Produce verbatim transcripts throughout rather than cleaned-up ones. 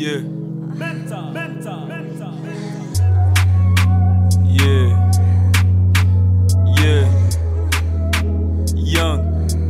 Yeah. Mental, mental, mental, Yeah. Yeah. Young.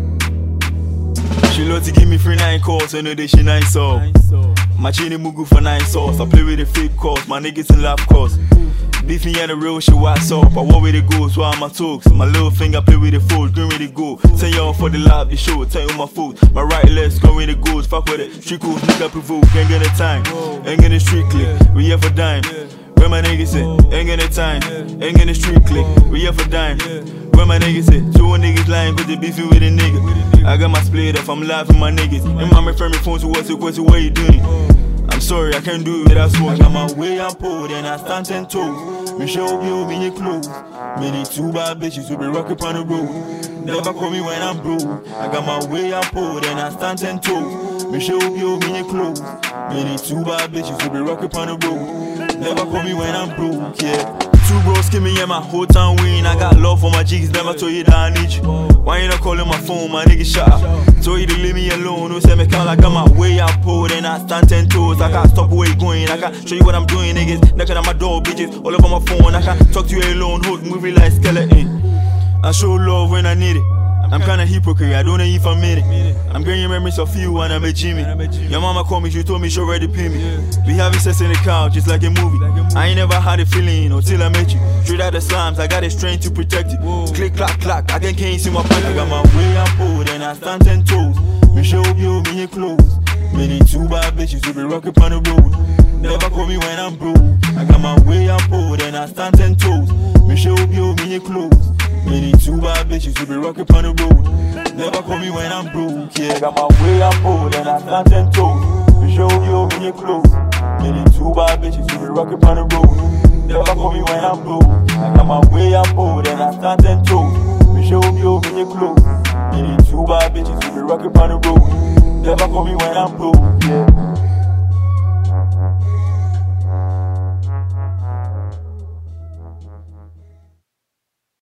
She love to give me free nine calls, I know that she nine so. My chini mugu for nine sauce. I play with the fake calls, my niggas in lap calls. Beef me and the real shit, what's up? I walk with the goals, while my talks. My little finger play with the fold, green with the go. Send y'all for the live, the show, tell you my food. My right leg's go with the goals, fuck with it. Street calls, nigga provoke, ain't get the time. Ain't get the street click, we here for dime. Where my niggas say, ain't get the time. Ain't get the street click, we here for dime. Where my niggas say, two niggas lying cause they beefing with a nigga. I got my split up, I'm live with my niggas. And my friend me phones, what's the question, what you doing? I'm sorry, I can't do it without smoke. I got my way I'm pulled and I stand ten toes. Me show you me your clothes. Many two bad bitches will be rockin' on the road. Never call me when I'm broke. I got my way I'm pulled and I stand ten toes. Me show you me your clothes. Many two bad bitches will be rockin' on the road. Never call me when I'm broke, yeah. Two bros give me and my whole town win. I got love for my jigs, never told you that I need you. Why you not calling my phone, my nigga shut up? Told you to leave me alone, no say me count. I got my way out pulled and I stand ten toes. I can't stop where you going, I can't show you what I'm doing, niggas. Knocking at my door, bitches, all over my phone. I can't talk to you alone, hold movie like skeleton. I show love when I need it. I'm kinda hypocrite, I don't know if I'm in it. I'm getting memories of you and I'm a Jimmy. Your mama called me, she told me she already pay me. We having sex in the couch, just like a movie. I ain't never had a feeling until I met you. Straight out the slums, I got the strength to protect it. Click, clack, clack, I can can't see my pocket. I got my way I'm pulled and I stand ten toes. Me show you me your clothes. Many two bad bitches will be rockin' on the road. Never call me when I'm broke. I got my way I'm pulled and I stand ten toes. Me show you me your clothes. Many two bad bitches will be rockin' on the road. Never call me when I'm broke, yeah. I got my way I'm pulled and I stand ten toes. Me show you me your clothes. Many two bad bitches will be rockin' on the road. Never call me when I'm broke. I got my way I'm pulled and I stand ten toes. Me show you me your clothes. Many two bad bitches will be rockin' on the road. Never call me when I'm broke, yeah.